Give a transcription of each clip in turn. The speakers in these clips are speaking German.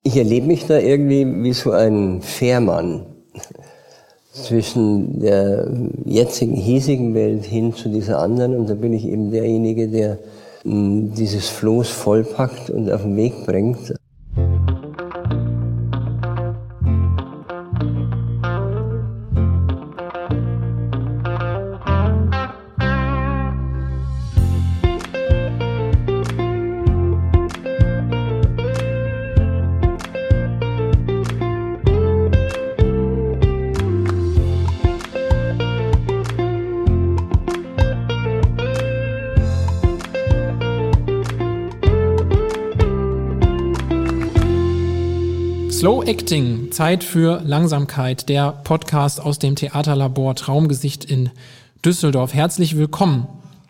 Ich erlebe mich da irgendwie wie so ein Fährmann zwischen der jetzigen, hiesigen Welt hin zu dieser anderen. Und da bin ich eben derjenige, der dieses Floß vollpackt und auf den Weg bringt. Slow Acting, Zeit für Langsamkeit, der Podcast aus dem Theaterlabor Traumgesicht in Düsseldorf. Herzlich willkommen.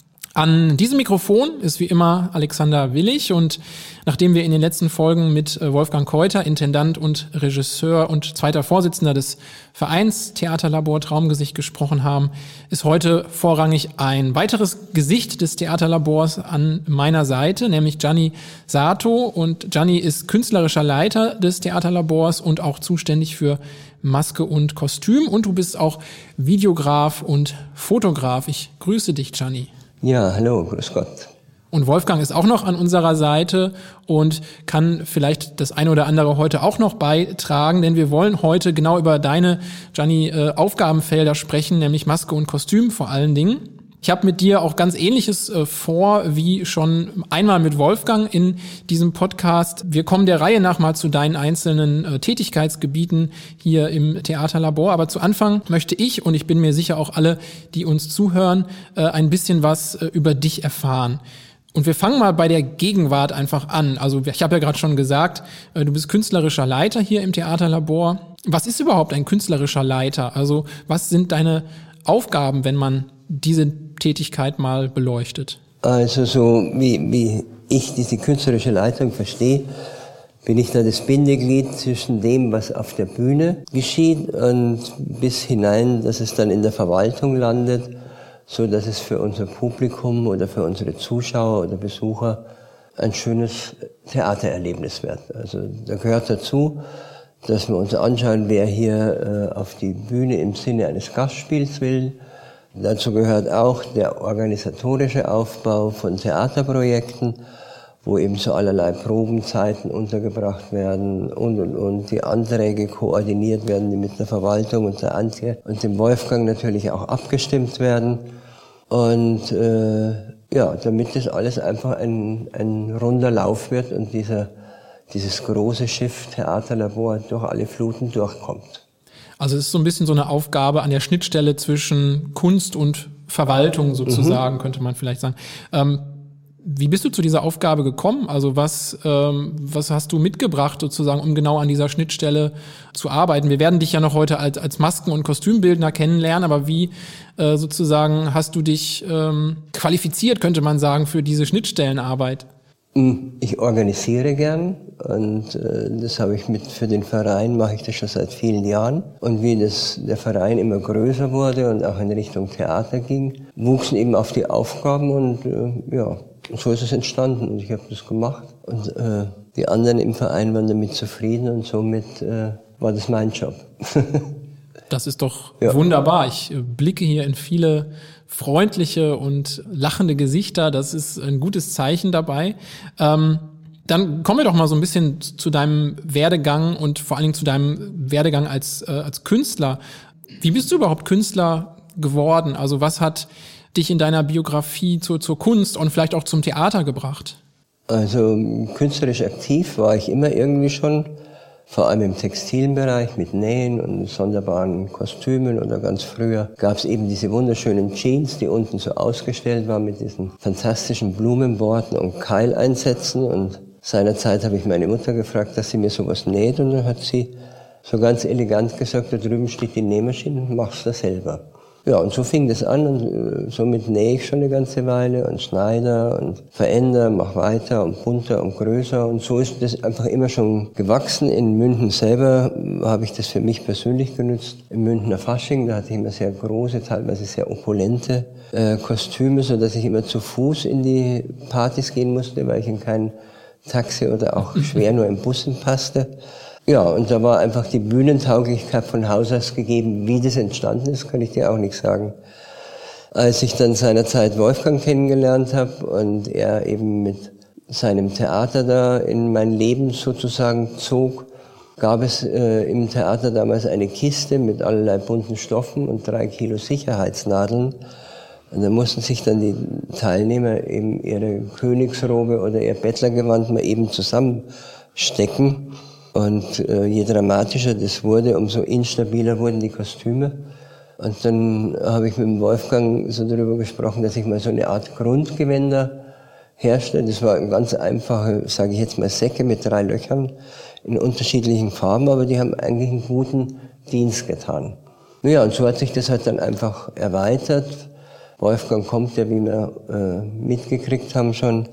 An diesem Mikrofon ist wie immer Alexander Willig und nachdem wir in den letzten Folgen mit Wolfgang Keuter, Intendant und Regisseur und zweiter Vorsitzender des Vereins Theaterlabor Traumgesicht gesprochen haben, ist heute vorrangig ein weiteres Gesicht des Theaterlabors an meiner Seite, nämlich Gianni Sato. Und Gianni ist künstlerischer Leiter des Theaterlabors und auch zuständig für Maske und Kostüm. Und du bist auch Videograf und Fotograf. Ich grüße dich, Gianni. Ja, hallo, grüß Gott. Und Wolfgang ist auch noch an unserer Seite und kann vielleicht das eine oder andere heute auch noch beitragen, denn wir wollen heute genau über deine, Gianni, Aufgabenfelder sprechen, nämlich Maske und Kostüm vor allen Dingen. Ich habe mit dir auch ganz Ähnliches vor, wie schon einmal mit Wolfgang in diesem Podcast. Wir kommen der Reihe nach mal zu deinen einzelnen Tätigkeitsgebieten hier im Theaterlabor. Aber zu Anfang möchte ich, und ich bin mir sicher auch alle, die uns zuhören, ein bisschen was über dich erfahren. Und wir fangen mal bei der Gegenwart einfach an. Also ich habe ja gerade schon gesagt, du bist künstlerischer Leiter hier im Theaterlabor. Was ist überhaupt ein künstlerischer Leiter? Also was sind deine Aufgaben, wenn man diese Tätigkeit mal beleuchtet? Also so wie ich diese künstlerische Leitung verstehe, bin ich da das Bindeglied zwischen dem, was auf der Bühne geschieht und bis hinein, dass es dann in der Verwaltung landet, so dass es für unser Publikum oder für unsere Zuschauer oder Besucher ein schönes Theatererlebnis wird. Also da gehört dazu, dass wir uns anschauen, wer hier auf die Bühne im Sinne eines Gastspiels will. Dazu gehört auch der organisatorische Aufbau von Theaterprojekten, wo eben so allerlei Probenzeiten untergebracht werden und die Anträge koordiniert werden, die mit der Verwaltung und der Antje und dem Wolfgang natürlich auch abgestimmt werden. Und damit das alles einfach ein runder Lauf wird und dieses große Schiff Theaterlabor durch alle Fluten durchkommt. Also es ist so ein bisschen so eine Aufgabe an der Schnittstelle zwischen Kunst und Verwaltung sozusagen, könnte man vielleicht sagen. Wie bist du zu dieser Aufgabe gekommen? Also was hast du mitgebracht sozusagen, um genau an dieser Schnittstelle zu arbeiten? Wir werden dich ja noch heute als Masken- und Kostümbildner kennenlernen, aber wie sozusagen hast du dich qualifiziert, könnte man sagen, für diese Schnittstellenarbeit? Ich organisiere gern und das habe ich für den Verein mache ich das schon seit vielen Jahren. Und wie der Verein immer größer wurde und auch in Richtung Theater ging, wuchsen eben auf die Aufgaben und so ist es entstanden und ich habe das gemacht. Und die anderen im Verein waren damit zufrieden und somit war das mein Job. Das ist doch wunderbar. Ich blicke hier in viele freundliche und lachende Gesichter. Das ist ein gutes Zeichen dabei. Dann kommen wir doch mal so ein bisschen zu deinem Werdegang und vor allen Dingen zu deinem Werdegang als Künstler. Wie bist du überhaupt Künstler geworden? Also was hat dich in deiner Biografie zur Kunst und vielleicht auch zum Theater gebracht? Also künstlerisch aktiv war ich immer irgendwie schon. Vor allem im textilen Bereich mit Nähen und sonderbaren Kostümen oder ganz früher gab es eben diese wunderschönen Jeans, die unten so ausgestellt waren mit diesen fantastischen Blumenborten und Keileinsätzen. Und seinerzeit habe ich meine Mutter gefragt, dass sie mir sowas näht und dann hat sie so ganz elegant gesagt, da drüben steht die Nähmaschine, mach's da selber. Ja, und so fing das an und somit nähe ich schon eine ganze Weile und schneide und verändere, mach weiter und bunter und größer und so ist das einfach immer schon gewachsen. In München selber habe ich das für mich persönlich genutzt. Im Münchner Fasching, da hatte ich immer sehr große, teilweise sehr opulente Kostüme, so dass ich immer zu Fuß in die Partys gehen musste, weil ich in kein Taxi oder auch schwer nur im Bus passte. Ja, und da war einfach die Bühnentauglichkeit von Haus aus gegeben. Wie das entstanden ist, kann ich dir auch nicht sagen. Als ich dann seinerzeit Wolfgang kennengelernt habe und er eben mit seinem Theater da in mein Leben sozusagen zog, gab es im Theater damals eine Kiste mit allerlei bunten Stoffen und 3 Kilo Sicherheitsnadeln. Und da mussten sich dann die Teilnehmer eben ihre Königsrobe oder ihr Bettlergewand mal eben zusammenstecken. Und je dramatischer das wurde, umso instabiler wurden die Kostüme. Und dann habe ich mit dem Wolfgang so darüber gesprochen, dass ich mal so eine Art Grundgewänder herstelle. Das war ganz einfache, sage ich jetzt mal, Säcke mit 3 Löchern in unterschiedlichen Farben, aber die haben eigentlich einen guten Dienst getan. Naja, und so hat sich das halt dann einfach erweitert. Wolfgang kommt ja, wie wir mitgekriegt haben schon,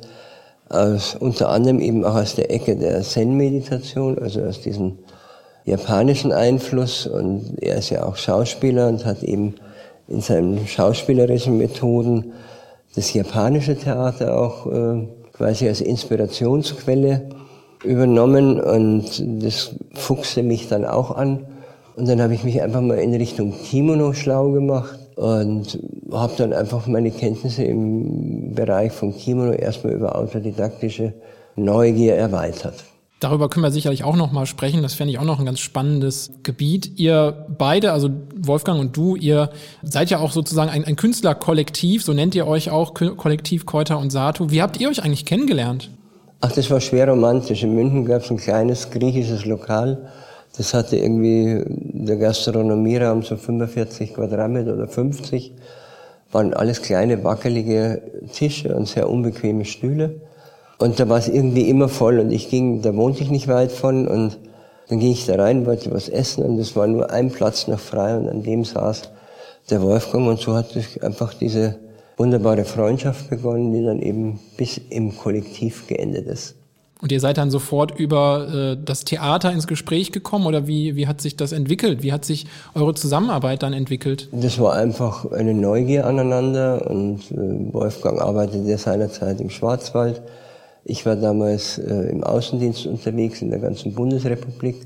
unter anderem eben auch aus der Ecke der Zen-Meditation, also aus diesem japanischen Einfluss. Und er ist ja auch Schauspieler und hat eben in seinen schauspielerischen Methoden das japanische Theater auch quasi als Inspirationsquelle übernommen. Und das fuchste mich dann auch an. Und dann habe ich mich einfach mal in Richtung Kimono schlau gemacht und habe dann einfach meine Kenntnisse im Bereich von Kimono erstmal über autodidaktische Neugier erweitert. Darüber können wir sicherlich auch noch mal sprechen. Das fände ich auch noch ein ganz spannendes Gebiet. Ihr beide, also Wolfgang und du, ihr seid ja auch sozusagen ein Künstlerkollektiv, so nennt ihr euch auch, Kollektiv Keuter und Satu. Wie habt ihr euch eigentlich kennengelernt? Ach, das war schwer romantisch. In München gab es ein kleines griechisches Lokal. Das hatte irgendwie der Gastronomieraum so 45 Quadratmeter oder 50. Waren alles kleine, wackelige Tische und sehr unbequeme Stühle. Und da war es irgendwie immer voll und da wohnte ich nicht weit von und dann ging ich da rein, wollte was essen und es war nur ein Platz noch frei und an dem saß der Wolfgang und so hat sich einfach diese wunderbare Freundschaft begonnen, die dann eben bis im Kollektiv geendet ist. Und ihr seid dann sofort über das Theater ins Gespräch gekommen oder wie hat sich das entwickelt? Wie hat sich eure Zusammenarbeit dann entwickelt? Das war einfach eine Neugier aneinander und Wolfgang arbeitete seinerzeit im Schwarzwald. Ich war damals im Außendienst unterwegs in der ganzen Bundesrepublik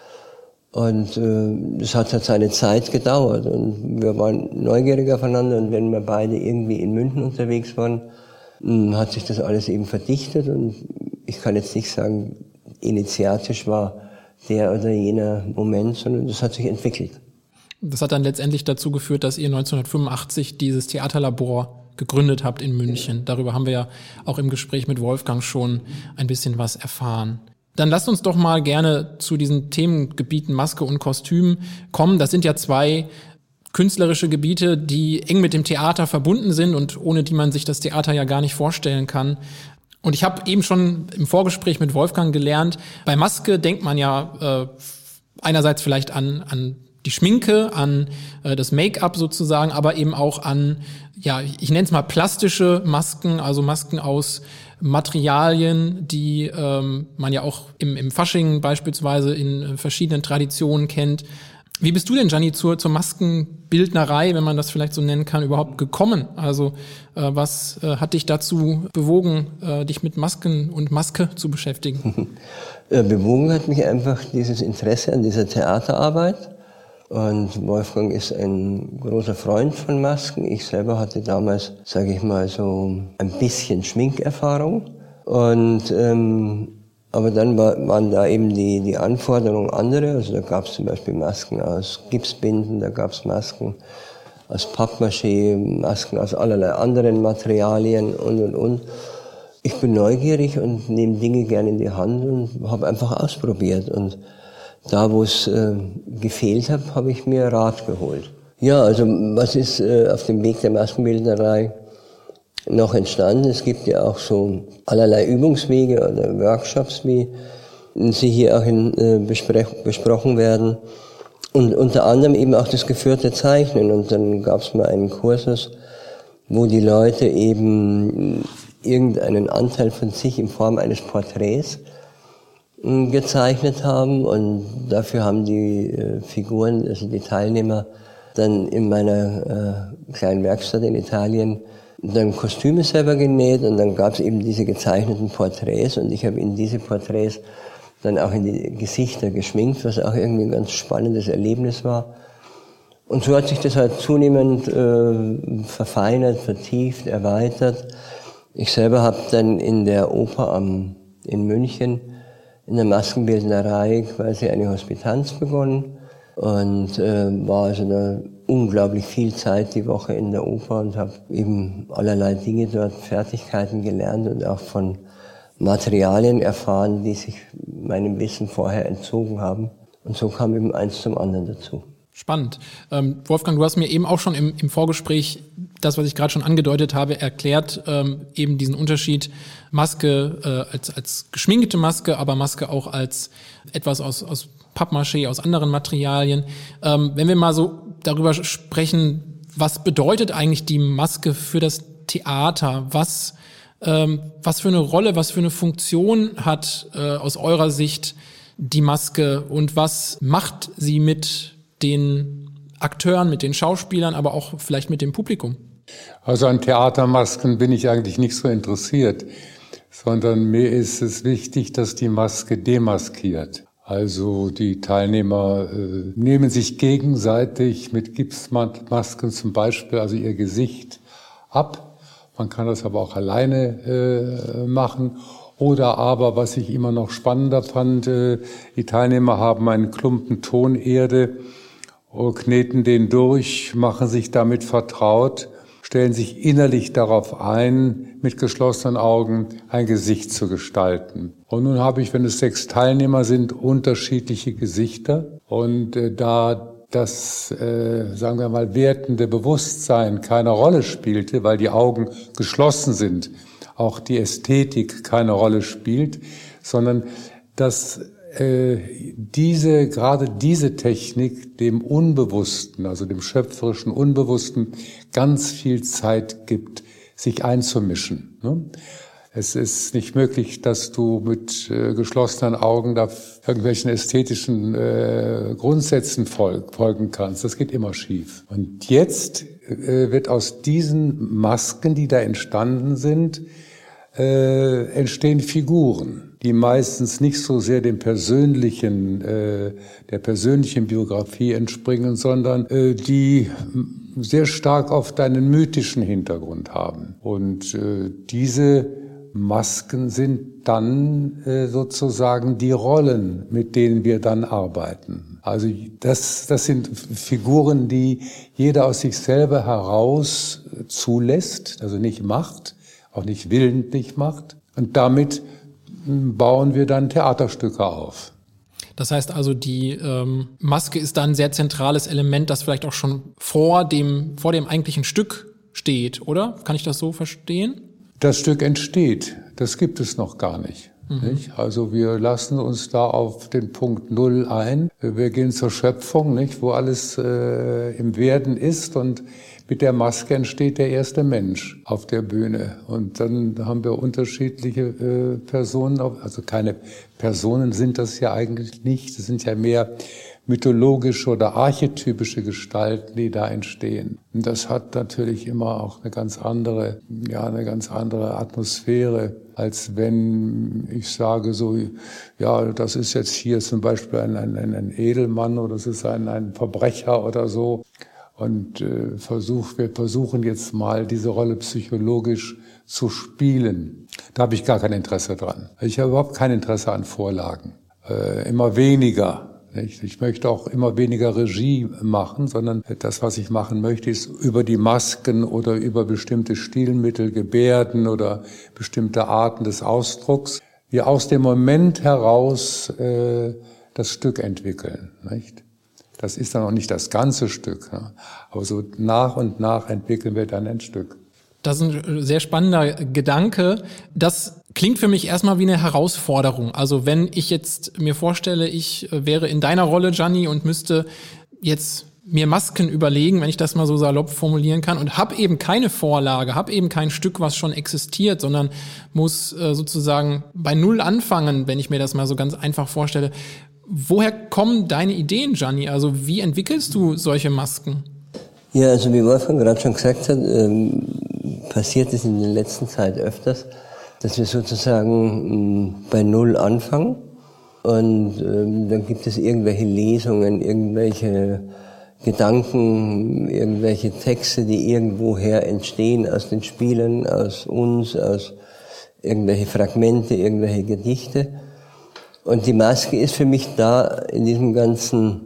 und das hat halt seine Zeit gedauert und wir waren neugierig aufeinander und wenn wir beide irgendwie in München unterwegs waren, hat sich das alles eben verdichtet und ich kann jetzt nicht sagen, initiatisch war der oder jener Moment, sondern das hat sich entwickelt. Das hat dann letztendlich dazu geführt, dass ihr 1985 dieses Theaterlabor gegründet habt in München. Darüber haben wir ja auch im Gespräch mit Wolfgang schon ein bisschen was erfahren. Dann lasst uns doch mal gerne zu diesen Themengebieten Maske und Kostüm kommen. Das sind ja 2 künstlerische Gebiete, die eng mit dem Theater verbunden sind und ohne die man sich das Theater ja gar nicht vorstellen kann. Und ich habe eben schon im Vorgespräch mit Wolfgang gelernt, bei Maske denkt man ja einerseits vielleicht an die Schminke, an das Make-up sozusagen, aber eben auch an, ja, ich nenne es mal plastische Masken, also Masken aus Materialien, die man ja auch im Fasching beispielsweise in verschiedenen Traditionen kennt. Wie bist du denn, Gianni, zur Maskenbildnerei, wenn man das vielleicht so nennen kann, überhaupt gekommen? Also was hat dich dazu bewogen, dich mit Masken und Maske zu beschäftigen? Bewogen hat mich einfach dieses Interesse an dieser Theaterarbeit. Und Wolfgang ist ein großer Freund von Masken. Ich selber hatte damals, sage ich mal, so ein bisschen Schminkerfahrung. Und aber dann waren da eben die Anforderungen andere. Also da gab es zum Beispiel Masken aus Gipsbinden, da gab es Masken aus Pappmaché, Masken aus allerlei anderen Materialien und. Ich bin neugierig und nehme Dinge gerne in die Hand und habe einfach ausprobiert. Und da, wo es gefehlt hat, habe ich mir Rat geholt. Ja, also was ist auf dem Weg der Maskenbildnerei noch entstanden? Es gibt ja auch so allerlei Übungswege oder Workshops, wie sie hier auch besprochen werden. Und unter anderem eben auch das geführte Zeichnen. Und dann gab es mal einen Kursus, wo die Leute eben irgendeinen Anteil von sich in Form eines Porträts gezeichnet haben und dafür haben die Figuren, also die Teilnehmer, dann in meiner kleinen Werkstatt in Italien dann Kostüme selber genäht und dann gab es eben diese gezeichneten Porträts und ich habe in diese Porträts dann auch in die Gesichter geschminkt, was auch irgendwie ein ganz spannendes Erlebnis war. Und so hat sich das halt zunehmend verfeinert, vertieft, erweitert. Ich selber habe dann in der Oper in München in der Maskenbildnerei quasi eine Hospitanz begonnen und war also da unglaublich viel Zeit die Woche in der Oper und habe eben allerlei Dinge dort, Fertigkeiten gelernt und auch von Materialien erfahren, die sich meinem Wissen vorher entzogen haben. Und so kam eben eins zum anderen dazu. Spannend. Wolfgang, du hast mir eben auch schon im Vorgespräch das, was ich gerade schon angedeutet habe, erklärt, eben diesen Unterschied Maske als geschminkte Maske, aber Maske auch als etwas aus Pappmaché, aus anderen Materialien. Wenn wir mal so darüber sprechen, was bedeutet eigentlich die Maske für das Theater? Was für eine Rolle, was für eine Funktion hat aus eurer Sicht die Maske und was macht sie mit den Akteuren, mit den Schauspielern, aber auch vielleicht mit dem Publikum? Also an Theatermasken bin ich eigentlich nicht so interessiert, sondern mir ist es wichtig, dass die Maske demaskiert. Also die Teilnehmer nehmen sich gegenseitig mit Gipsmasken zum Beispiel also ihr Gesicht ab. Man kann das aber auch alleine machen. Oder aber, was ich immer noch spannender fand, die Teilnehmer haben einen Klumpen Tonerde, kneten den durch, machen sich damit vertraut, stellen sich innerlich darauf ein, mit geschlossenen Augen ein Gesicht zu gestalten. Und nun habe ich, wenn es 6 Teilnehmer sind, unterschiedliche Gesichter. Und da das, sagen wir mal, wertende Bewusstsein keine Rolle spielte, weil die Augen geschlossen sind, auch die Ästhetik keine Rolle spielt, sondern dass gerade diese Technik dem Unbewussten, also dem schöpferischen Unbewussten, ganz viel Zeit gibt, sich einzumischen. Es ist nicht möglich, dass du mit geschlossenen Augen da irgendwelchen ästhetischen Grundsätzen folgen kannst. Das geht immer schief. Und jetzt wird aus diesen Masken, die da entstanden sind, entstehen Figuren, die meistens nicht so sehr der persönlichen Biografie entspringen, sondern die sehr stark oft einen mythischen Hintergrund haben. Und diese Masken sind dann sozusagen die Rollen, mit denen wir dann arbeiten. Also das sind Figuren, die jeder aus sich selber heraus zulässt, also nicht macht, auch nicht willentlich macht. Und damit bauen wir dann Theaterstücke auf. Das heißt also, die Maske ist da ein sehr zentrales Element, das vielleicht auch schon vor dem eigentlichen Stück steht, oder? Kann ich das so verstehen? Das Stück entsteht, das gibt es noch gar nicht. Nicht? Also wir lassen uns da auf den Punkt Null ein. Wir gehen zur Schöpfung, nicht? Wo alles im Werden ist, und mit der Maske entsteht der erste Mensch auf der Bühne. Und dann haben wir unterschiedliche Personen, also keine Personen sind das ja eigentlich nicht, das sind ja mehr mythologische oder archetypische Gestalten, die da entstehen. Und das hat natürlich immer auch eine ganz andere Atmosphäre, als wenn ich sage so, ja, das ist jetzt hier zum Beispiel ein Edelmann oder das ist ein Verbrecher oder so. Und wir versuchen jetzt mal, diese Rolle psychologisch zu spielen. Da habe ich gar kein Interesse dran. Ich habe überhaupt kein Interesse an Vorlagen. Immer weniger. Ich möchte auch immer weniger Regie machen, sondern das, was ich machen möchte, ist über die Masken oder über bestimmte Stilmittel, Gebärden oder bestimmte Arten des Ausdrucks, wir aus dem Moment heraus das Stück entwickeln. Nicht? Das ist dann auch nicht das ganze Stück, ne? Aber so nach und nach entwickeln wir dann ein Stück. Das ist ein sehr spannender Gedanke. Das klingt für mich erstmal wie eine Herausforderung. Also wenn ich jetzt mir vorstelle, ich wäre in deiner Rolle, Gianni, und müsste jetzt mir Masken überlegen, wenn ich das mal so salopp formulieren kann, und habe eben keine Vorlage, habe eben kein Stück, was schon existiert, sondern muss sozusagen bei Null anfangen, wenn ich mir das mal so ganz einfach vorstelle. Woher kommen deine Ideen, Gianni? Also wie entwickelst du solche Masken? Ja, also wie Wolfgang gerade schon gesagt hat, passiert es in der letzten Zeit öfters, dass wir sozusagen bei Null anfangen und dann gibt es irgendwelche Lesungen, irgendwelche Gedanken, irgendwelche Texte, die irgendwoher entstehen, aus den Spielern, aus uns, aus irgendwelche Fragmente, irgendwelche Gedichte. Und die Maske ist für mich da in diesem ganzen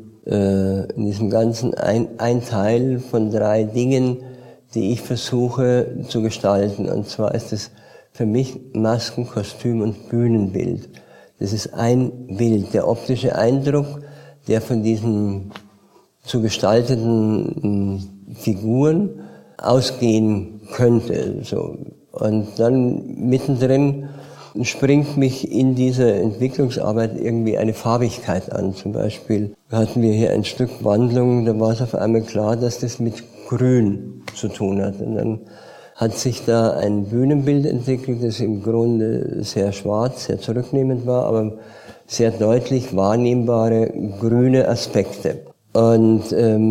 ein Teil von 3 Dingen, die ich versuche zu gestalten. Und zwar ist es für mich Masken, Kostüm und Bühnenbild. Das ist ein Bild, der optische Eindruck, der von diesen zu gestalteten Figuren ausgehen könnte. So. Und dann mittendrin springt mich in dieser Entwicklungsarbeit irgendwie eine Farbigkeit an. Zum Beispiel hatten wir hier ein Stück Wandlung, da war es auf einmal klar, dass das mit Grün zu tun hat. Und dann hat sich da ein Bühnenbild entwickelt, das im Grunde sehr schwarz, sehr zurücknehmend war, aber sehr deutlich wahrnehmbare grüne Aspekte. Und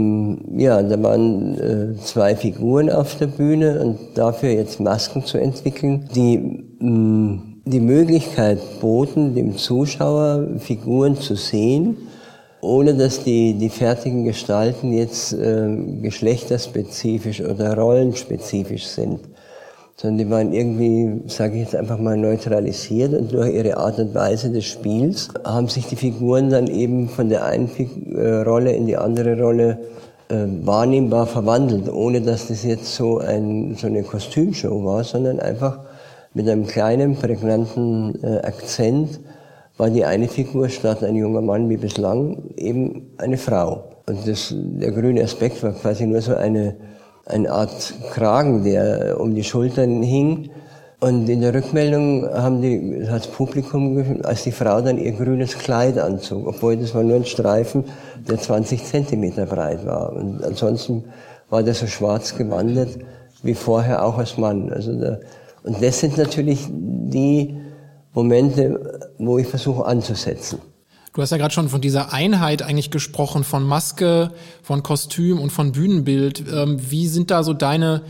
da waren 2 Figuren auf der Bühne und dafür jetzt Masken zu entwickeln, die die Möglichkeit boten, dem Zuschauer Figuren zu sehen, ohne dass die fertigen Gestalten jetzt geschlechterspezifisch oder rollenspezifisch sind. Sondern die waren irgendwie, sage ich jetzt einfach mal, neutralisiert und durch ihre Art und Weise des Spiels haben sich die Figuren dann eben von der einen Rolle in die andere Rolle wahrnehmbar verwandelt, ohne dass das jetzt so eine Kostümshow war, sondern einfach mit einem kleinen, prägnanten Akzent war die eine Figur statt ein junger Mann wie bislang eben eine Frau. Und der grüne Aspekt war quasi nur so eine Art Kragen, der um die Schultern hing. Und in der Rückmeldung hat das Publikum, als die Frau dann ihr grünes Kleid anzog, obwohl das war nur ein Streifen, der 20 Zentimeter breit war. Und ansonsten war der so schwarz gewandert wie vorher auch als Mann. Und das sind natürlich die Momente, wo ich versuche anzusetzen. Du hast ja gerade schon von dieser Einheit eigentlich gesprochen, von Maske, von Kostüm und von Bühnenbild. Wie ist da deine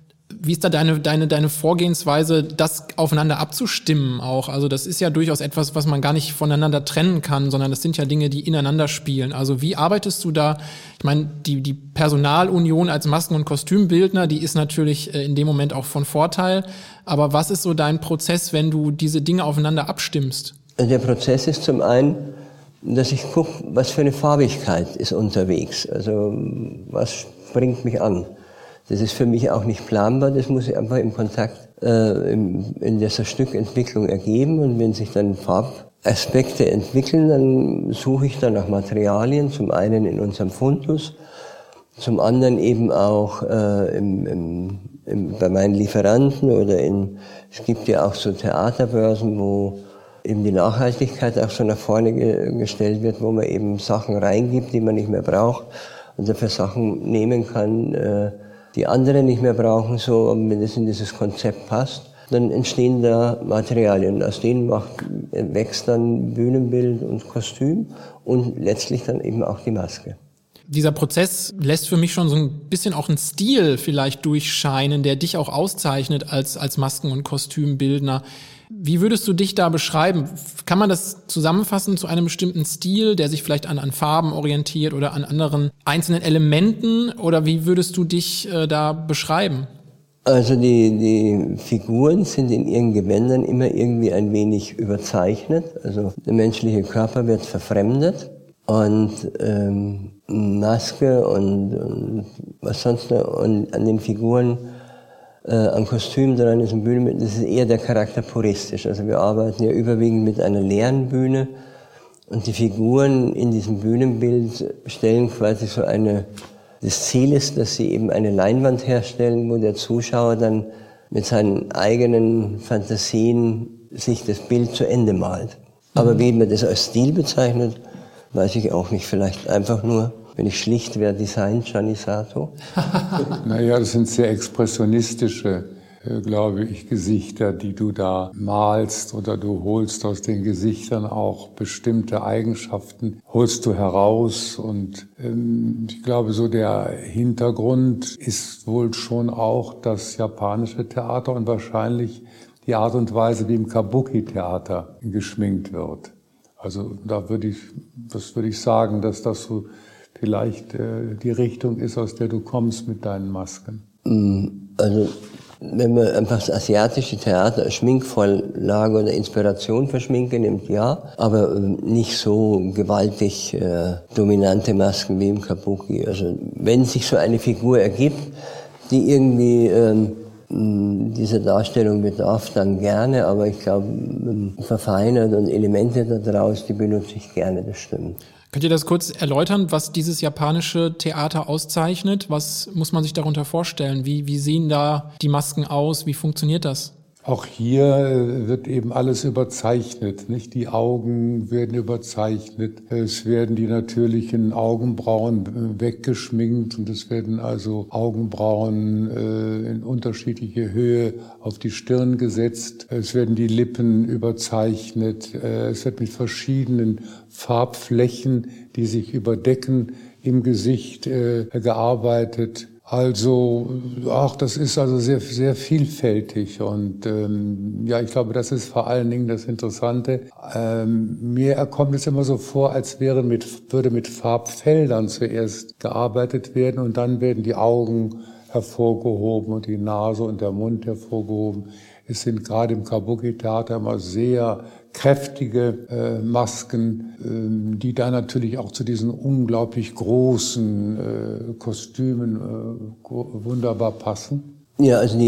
Vorgehensweise, das aufeinander abzustimmen auch? Also das ist ja durchaus etwas, was man gar nicht voneinander trennen kann, sondern das sind ja Dinge, die ineinander spielen. Also wie arbeitest du da? Ich meine, die Personalunion als Masken- und Kostümbildner, die ist natürlich in dem Moment auch von Vorteil. Aber was ist so dein Prozess, wenn du diese Dinge aufeinander abstimmst? Der Prozess ist zum einen, dass ich gucke, was für eine Farbigkeit ist unterwegs. Also was springt mich an? Das ist für mich auch nicht planbar, das muss ich einfach im Kontakt in dieser Stückentwicklung ergeben. Und wenn sich dann Farbaspekte entwickeln, dann suche ich dann nach Materialien, zum einen in unserem Fundus, zum anderen eben auch bei meinen Lieferanten oder es gibt ja auch so Theaterbörsen, wo eben die Nachhaltigkeit auch so nach vorne gestellt wird, wo man eben Sachen reingibt, die man nicht mehr braucht und dafür Sachen nehmen kann, die andere nicht mehr brauchen, so, wenn das in dieses Konzept passt, dann entstehen da Materialien. Aus denen wächst dann Bühnenbild und Kostüm und letztlich dann eben auch die Maske. Dieser Prozess lässt für mich schon so ein bisschen auch einen Stil vielleicht durchscheinen, der dich auch auszeichnet als Masken- und Kostümbildner. Wie würdest du dich da beschreiben? Kann man das zusammenfassen zu einem bestimmten Stil, der sich vielleicht an Farben orientiert oder an anderen einzelnen Elementen? Oder wie würdest du dich da beschreiben? Also die Figuren sind in ihren Gewändern immer irgendwie ein wenig überzeichnet. Also der menschliche Körper wird verfremdet und Maske und was sonst noch und an den Figuren an Kostüm dran ist und Bühnenbild, das ist eher der Charakter puristisch. Also wir arbeiten ja überwiegend mit einer leeren Bühne und die Figuren in diesem Bühnenbild stellen quasi das Ziel ist, dass sie eben eine Leinwand herstellen, wo der Zuschauer dann mit seinen eigenen Fantasien sich das Bild zu Ende malt. Aber wie man das als Stil bezeichnet, weiß ich auch nicht. Vielleicht einfach nur, wenn ich schlicht wäre, Design Gianni Sato. Naja, das sind sehr expressionistische glaube ich, Gesichter, die du da malst oder du holst aus den Gesichtern auch bestimmte Eigenschaften, holst du heraus. Und ich glaube, so der Hintergrund ist wohl schon auch das japanische Theater und wahrscheinlich die Art und Weise, wie im Kabuki-Theater geschminkt wird. Also das würde ich sagen, dass das so vielleicht die Richtung ist, aus der du kommst mit deinen Masken. Also wenn man einfach das asiatische Theater als Schminkvorlage oder Inspiration für Schminke nimmt, ja, aber nicht so gewaltig dominante Masken wie im Kabuki. Also wenn sich so eine Figur ergibt, die irgendwie dieser Darstellung bedarf, dann gerne, aber ich glaube, verfeinert und Elemente daraus, die benutze ich gerne, das stimmt. Könnt ihr das kurz erläutern, was dieses japanische Theater auszeichnet? Was muss man sich darunter vorstellen? Wie sehen da die Masken aus? Wie funktioniert das? Auch hier wird eben alles überzeichnet, nicht? Die Augen werden überzeichnet, es werden die natürlichen Augenbrauen weggeschminkt und es werden also Augenbrauen in unterschiedliche Höhe auf die Stirn gesetzt, es werden die Lippen überzeichnet, es wird mit verschiedenen Farbflächen, die sich überdecken, im Gesicht gearbeitet. Also, das ist also sehr, sehr vielfältig und ja, ich glaube, das ist vor allen Dingen das Interessante. Mir kommt es immer so vor, als würde mit Farbfeldern zuerst gearbeitet werden und dann werden die Augen hervorgehoben und die Nase und der Mund hervorgehoben. Es sind gerade im Kabuki-Theater immer sehr kräftige Masken, die da natürlich auch zu diesen unglaublich großen Kostümen wunderbar passen. Ja, also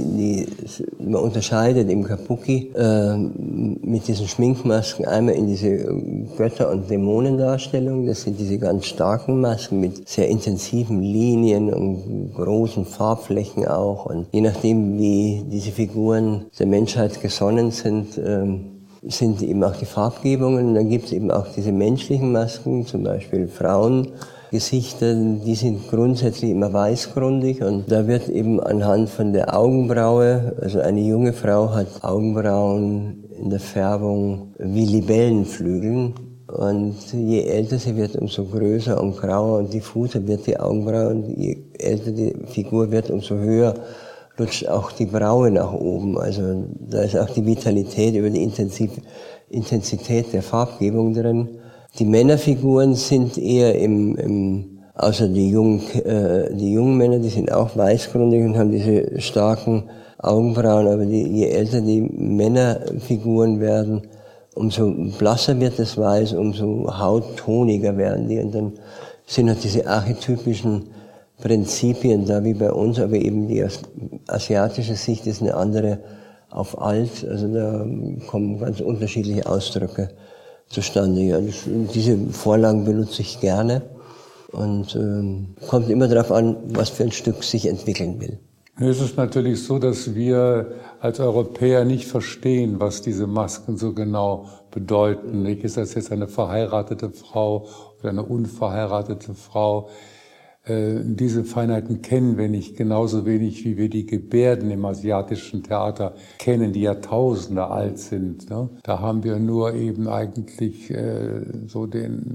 man unterscheidet im Kabuki mit diesen Schminkmasken einmal in diese Götter- und Dämonendarstellung. Das sind diese ganz starken Masken mit sehr intensiven Linien und großen Farbflächen auch. Und je nachdem, wie diese Figuren der Menschheit gesonnen sind eben auch die Farbgebungen. Und dann gibt es eben auch diese menschlichen Masken, zum Beispiel Frauengesichter, die sind grundsätzlich immer weißgrundig und da wird eben anhand von der Augenbraue, also eine junge Frau hat Augenbrauen in der Färbung wie Libellenflügeln und je älter sie wird, umso größer und grauer und diffuser wird die Augenbraue und je älter die Figur wird, umso höher rutscht auch die Braue nach oben. Also da ist auch die Vitalität über die Intensität der Farbgebung drin. Die Männerfiguren sind eher außer die jungen Männer, die sind auch weißgrundig und haben diese starken Augenbrauen, aber je älter die Männerfiguren werden, umso blasser wird das Weiß, umso hauttoniger werden die und dann sind halt diese archetypischen Prinzipien da wie bei uns, aber eben die asiatische Sicht ist eine andere auf alt, also da kommen ganz unterschiedliche Ausdrücke zustande. Ja, diese Vorlagen benutze ich gerne und kommt immer darauf an, was für ein Stück sich entwickeln will. Es ist natürlich so, dass wir als Europäer nicht verstehen, was diese Masken so genau bedeuten. Ist das jetzt eine verheiratete Frau oder eine unverheiratete Frau? Diese Feinheiten kennen wir nicht, genauso wenig wie wir die Gebärden im asiatischen Theater kennen, die Jahrtausende alt sind. Ne? Da haben wir nur eben eigentlich so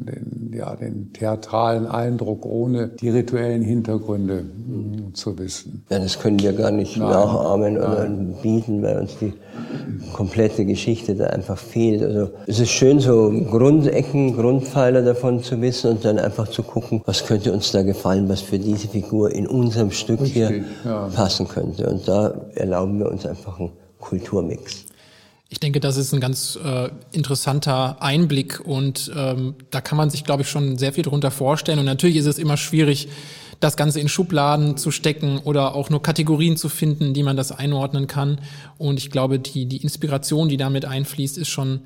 den theatralen Eindruck, ohne die rituellen Hintergründe zu wissen. Ja, das können wir gar nicht nachahmen oder bieten, weil uns die komplette Geschichte da einfach fehlt. Also es ist schön, so Grundecken, Grundpfeiler davon zu wissen und dann einfach zu gucken, was könnte uns da gefallen, was für diese Figur in unserem Stück hier passen könnte. Und da erlauben wir uns einfach einen Kulturmix. Ich denke, das ist ein ganz interessanter Einblick und da kann man sich, glaube ich, schon sehr viel darunter vorstellen. Und natürlich ist es immer schwierig, das Ganze in Schubladen zu stecken oder auch nur Kategorien zu finden, die man das einordnen kann. Und ich glaube, die Inspiration, die damit einfließt, ist schon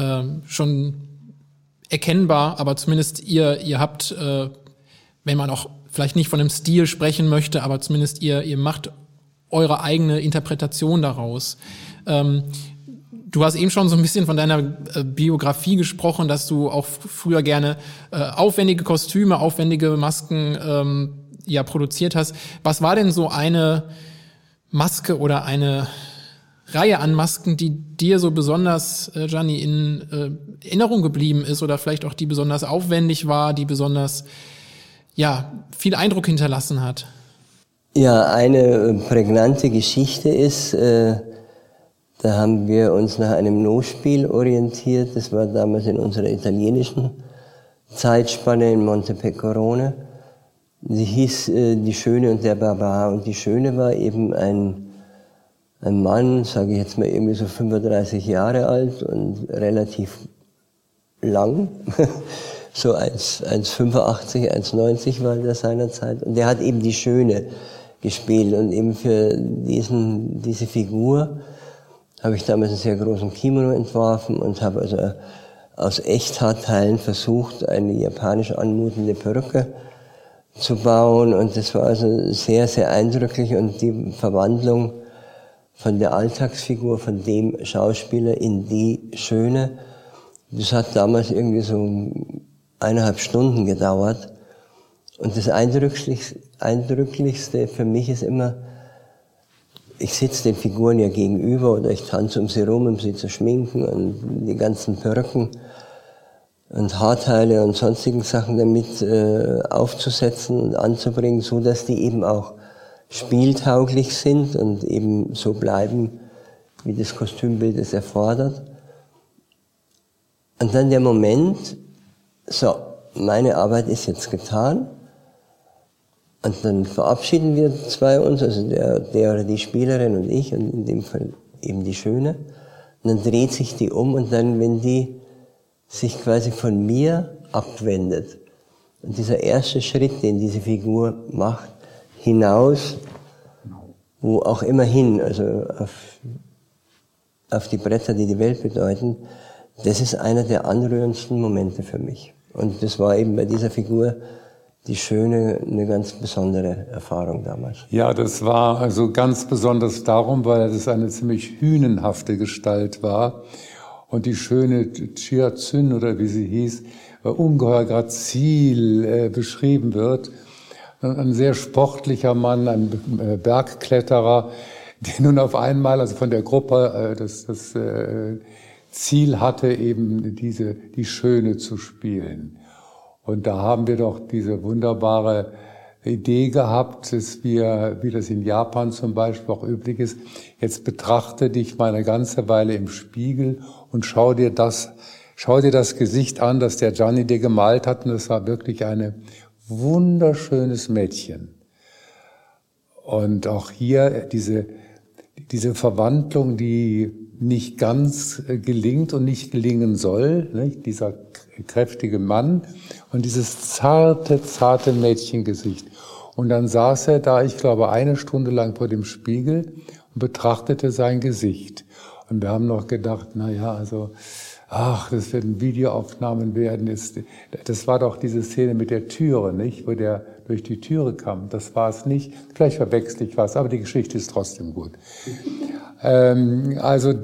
erkennbar. Aber zumindest ihr habt, wenn man auch vielleicht nicht von einem Stil sprechen möchte, aber zumindest ihr macht eure eigene Interpretation daraus. Du hast eben schon so ein bisschen von deiner Biografie gesprochen, dass du auch früher gerne aufwendige Kostüme, aufwendige Masken produziert hast. Was war denn so eine Maske oder eine Reihe an Masken, die dir so besonders, Gianni, in Erinnerung geblieben ist oder vielleicht auch die besonders aufwendig war, die besonders viel Eindruck hinterlassen hat? Ja, eine prägnante Geschichte ist, da haben wir uns nach einem No-Spiel orientiert. Das war damals in unserer italienischen Zeitspanne in Monte Pecorone. Sie hieß Die Schöne und der Barbar. Und die Schöne war eben ein Mann, sage ich jetzt mal irgendwie so 35 Jahre alt und relativ lang. So 1,85, 1,90 war der seinerzeit. Und der hat eben die Schöne gespielt. Und eben für diese Figur habe ich damals einen sehr großen Kimono entworfen und habe also aus Echthaarteilen versucht, eine japanisch anmutende Perücke zu bauen. Und das war also sehr, sehr eindrücklich. Und die Verwandlung von der Alltagsfigur, von dem Schauspieler in die Schöne, das hat damals irgendwie so 1,5 Stunden gedauert. Und das Eindrücklichste für mich ist immer, ich sitze den Figuren ja gegenüber oder ich tanze um sie rum, um sie zu schminken und die ganzen Perücken und Haarteile und sonstigen Sachen damit aufzusetzen und anzubringen, so dass die eben auch spieltauglich sind und eben so bleiben, wie das Kostümbild es erfordert. Und dann der Moment, so, meine Arbeit ist jetzt getan. Und dann verabschieden wir zwei uns, also der oder die Spielerin und ich, und in dem Fall eben die Schöne. Und dann dreht sich die um und dann, wenn die sich quasi von mir abwendet, und dieser erste Schritt, den diese Figur macht, hinaus, wo auch immer hin, also auf die Bretter, die die Welt bedeuten, das ist einer der anrührendsten Momente für mich. Und das war eben bei dieser Figur die Schöne, eine ganz besondere Erfahrung damals. Ja, das war also ganz besonders darum, weil das eine ziemlich hünenhafte Gestalt war. Und die Schöne Chia Zün, oder wie sie hieß, ungeheuer grazil beschrieben wird. Ein sehr sportlicher Mann, ein Bergkletterer, der nun auf einmal, also von der Gruppe, das Ziel hatte, eben die Schöne zu spielen. Und da haben wir doch diese wunderbare Idee gehabt, dass wir, wie das in Japan zum Beispiel auch üblich ist, jetzt betrachte dich mal eine ganze Weile im Spiegel und schau dir das Gesicht an, das der Gianni dir gemalt hat. Und das war wirklich ein wunderschönes Mädchen. Und auch hier diese Verwandlung, die nicht ganz gelingt und nicht gelingen soll, nicht? Dieser kräftige Mann und dieses zarte Mädchengesicht. Und dann saß er da, ich glaube, 1 Stunde lang vor dem Spiegel und betrachtete sein Gesicht. Und wir haben noch gedacht, das werden Videoaufnahmen werden. Das war doch diese Szene mit der Türe, nicht? Wo der durch die Türe kam. Das war es nicht. Vielleicht verwechsel ich was, aber die Geschichte ist trotzdem gut. Dann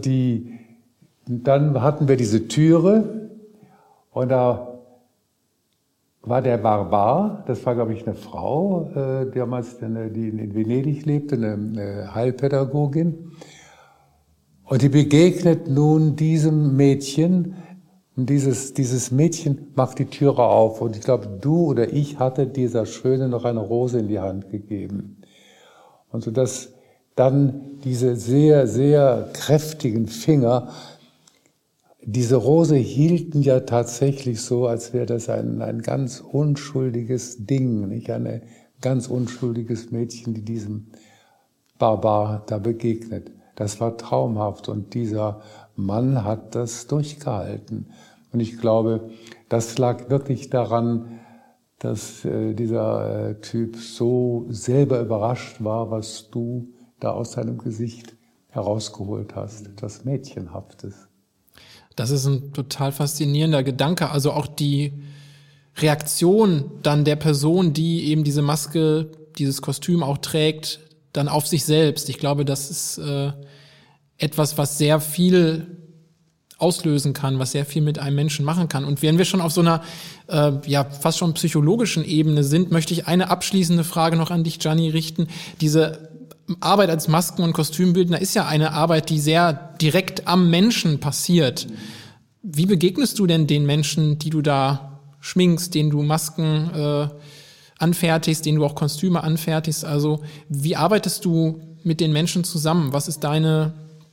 hatten wir diese Türe und da war der Barbar, das war, glaube ich, eine Frau, damals, die in Venedig lebte, eine Heilpädagogin. Und die begegnet nun diesem Mädchen und dieses Mädchen macht die Türe auf. Und ich glaube, du oder ich hatte dieser Schöne noch eine Rose in die Hand gegeben. Und so dass dann diese sehr, sehr kräftigen Finger, diese Rose hielten ja tatsächlich so, als wäre das ein ganz unschuldiges Ding, nicht? Ein ganz unschuldiges Mädchen, die diesem Barbar da begegnet. Das war traumhaft und dieser Mann hat das durchgehalten. Und ich glaube, das lag wirklich daran, dass dieser Typ so selber überrascht war, was du da aus seinem Gesicht herausgeholt hast. Etwas Mädchenhaftes. Das ist ein total faszinierender Gedanke. Also auch die Reaktion dann der Person, die eben diese Maske, dieses Kostüm auch trägt, dann auf sich selbst. Ich glaube, das ist etwas, was sehr viel auslösen kann, was sehr viel mit einem Menschen machen kann. Und wenn wir schon auf so einer fast schon psychologischen Ebene sind, möchte ich eine abschließende Frage noch an dich, Gianni, richten. Diese Arbeit als Masken- und Kostümbildner ist ja eine Arbeit, die sehr direkt am Menschen passiert. Wie begegnest du denn den Menschen, die du da schminkst, denen du Masken anfertigst, denen du auch Kostüme anfertigst? Also wie arbeitest du mit den Menschen zusammen? Was ist deine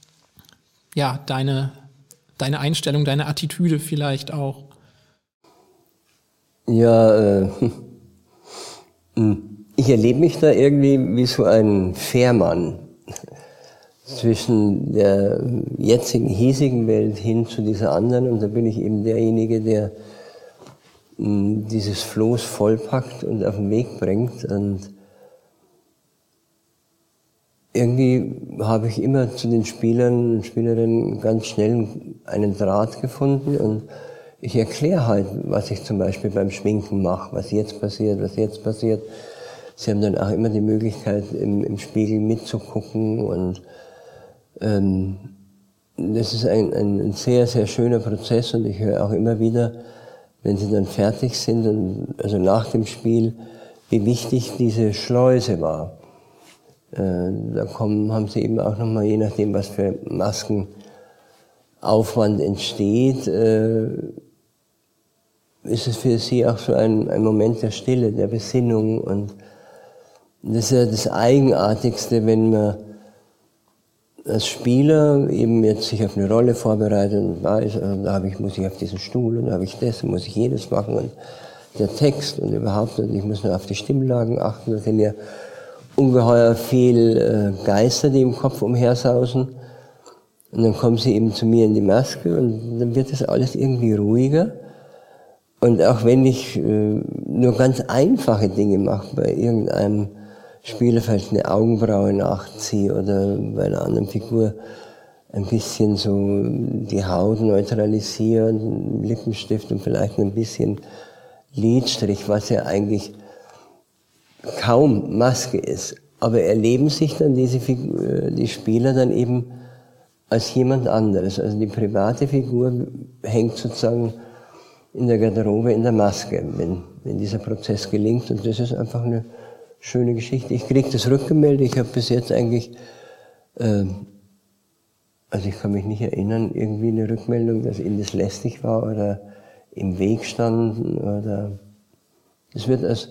Einstellung, deine Attitüde vielleicht auch? Ja, ich erlebe mich da irgendwie wie so ein Fährmann zwischen der jetzigen, hiesigen Welt hin zu dieser anderen. Und da bin ich eben derjenige, der dieses Floß vollpackt und auf den Weg bringt. Und irgendwie habe ich immer zu den Spielern und Spielerinnen ganz schnell einen Draht gefunden. Und ich erkläre halt, was ich zum Beispiel beim Schminken mache, was jetzt passiert. Sie haben dann auch immer die Möglichkeit, im Spiegel mitzugucken. Und das ist ein sehr, sehr schöner Prozess. Und ich höre auch immer wieder, wenn sie dann fertig sind, also nach dem Spiel, wie wichtig diese Schleuse war. Da haben sie eben auch nochmal, je nachdem, was für Maskenaufwand entsteht, ist es für sie auch so ein Moment der Stille, der Besinnung. Und das ist ja das Eigenartigste, wenn man als Spieler eben jetzt sich auf eine Rolle vorbereitet und weiß, muss ich auf diesen Stuhl und da habe ich das und muss ich jedes machen und der Text und überhaupt, und ich muss nur auf die Stimmlagen achten, da sind ja ungeheuer viel Geister, die im Kopf umhersausen. Und dann kommen sie eben zu mir in die Maske und dann wird das alles irgendwie ruhiger. Und auch wenn ich nur ganz einfache Dinge mache, bei irgendeinem Spieler vielleicht eine Augenbraue nachziehe oder bei einer anderen Figur ein bisschen so die Haut neutralisiere, einen Lippenstift und vielleicht ein bisschen Lidstrich, was ja eigentlich kaum Maske ist. Aber erleben sich dann die Spieler dann eben als jemand anderes. Also die private Figur hängt sozusagen in der Garderobe, in der Maske, wenn dieser Prozess gelingt. Und das ist einfach eine schöne Geschichte. Ich kriege das rückgemeldet. Ich habe bis jetzt eigentlich, also ich kann mich nicht erinnern, irgendwie eine Rückmeldung, dass ihnen das lästig war oder im Weg standen. Oder es wird als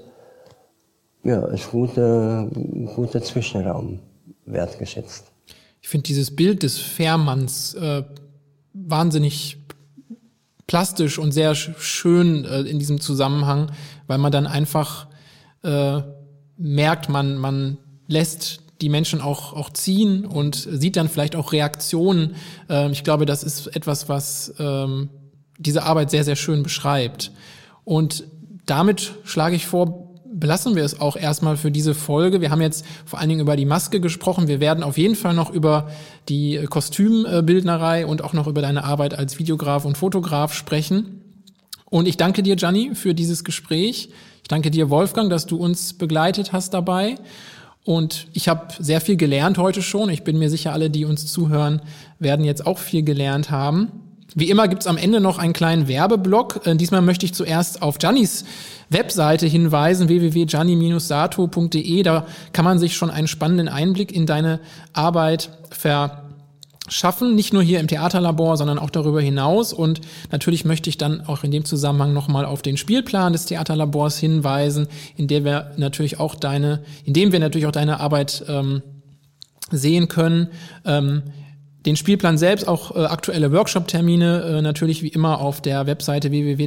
guter Zwischenraum wertgeschätzt. Ich finde dieses Bild des Fährmanns wahnsinnig plastisch und sehr schön in diesem Zusammenhang, weil man dann einfach merkt, man lässt die Menschen auch ziehen und sieht dann vielleicht auch Reaktionen. Ich glaube, das ist etwas, was diese Arbeit sehr, sehr schön beschreibt. Und damit schlage ich vor, belassen wir es auch erstmal für diese Folge. Wir haben jetzt vor allen Dingen über die Maske gesprochen. Wir werden auf jeden Fall noch über die Kostümbildnerei und auch noch über deine Arbeit als Videograf und Fotograf sprechen. Und ich danke dir, Gianni, für dieses Gespräch. Ich danke dir, Wolfgang, dass du uns begleitet hast dabei. Und ich habe sehr viel gelernt heute schon. Ich bin mir sicher, alle, die uns zuhören, werden jetzt auch viel gelernt haben. Wie immer gibt's am Ende noch einen kleinen Werbeblock. Diesmal möchte ich zuerst auf Giannis Webseite hinweisen, www.gianni-sato.de. Da kann man sich schon einen spannenden Einblick in deine Arbeit verschaffen. Nicht nur hier im Theaterlabor, sondern auch darüber hinaus. Und natürlich möchte ich dann auch in dem Zusammenhang nochmal auf den Spielplan des Theaterlabors hinweisen, in dem wir natürlich auch deine Arbeit sehen können. Den Spielplan selbst, auch aktuelle Workshop-Termine natürlich wie immer auf der Webseite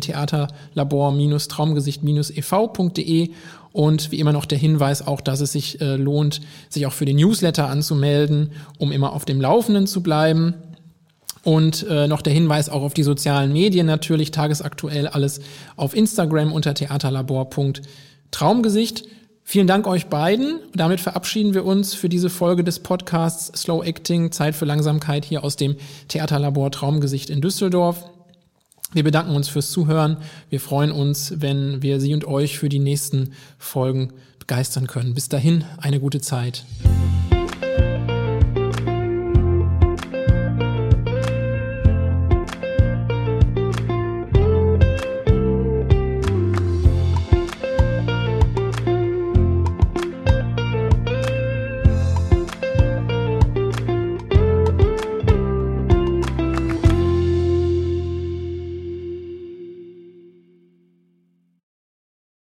www.theaterlabor-traumgesicht-ev.de und wie immer noch der Hinweis auch, dass es sich lohnt, sich auch für den Newsletter anzumelden, um immer auf dem Laufenden zu bleiben. Und noch der Hinweis auch auf die sozialen Medien natürlich, tagesaktuell alles auf Instagram unter theaterlabor.traumgesicht. Vielen Dank euch beiden. Damit verabschieden wir uns für diese Folge des Podcasts Slow Acting, Zeit für Langsamkeit hier aus dem Theaterlabor Traumgesicht in Düsseldorf. Wir bedanken uns fürs Zuhören. Wir freuen uns, wenn wir Sie und euch für die nächsten Folgen begeistern können. Bis dahin, eine gute Zeit.